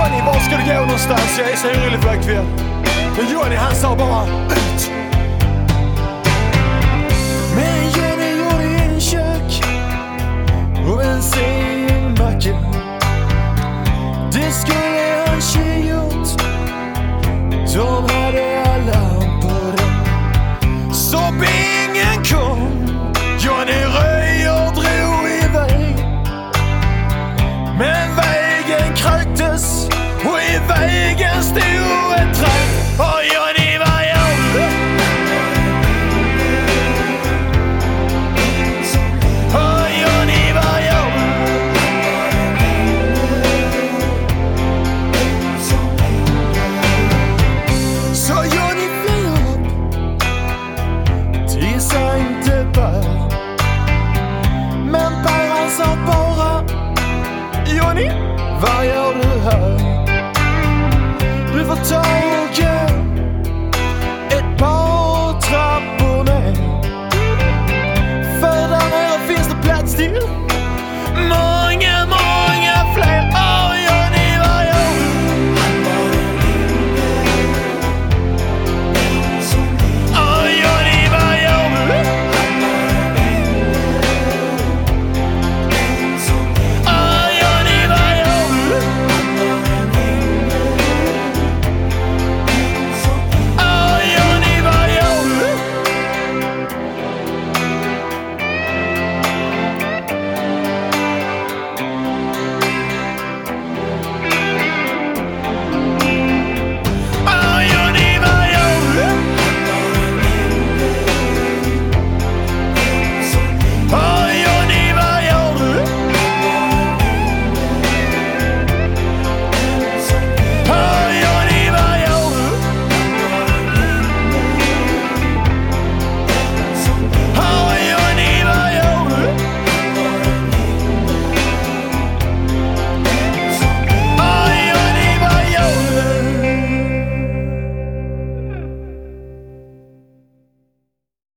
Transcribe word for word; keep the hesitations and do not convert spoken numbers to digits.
Johnny, var ska du gå någonstans? Jag är så orolig för ikväll. Men Johnny, han sa bara ut. Men Johnny gjorde en kök och en sängmacka. Det skulle han tjej gjort. De hade alarm på den. Så ingen kom. Johnny röjer drog iväg. Men vägen kröktes och i vägen stod ett träd. Och Johnny, vad gör du? Och Johnny, vad gör du? Så Johnny flyr upp tills han inte bär. Men bär sa bara: Johnny, vad gör du här? Du får ta och gå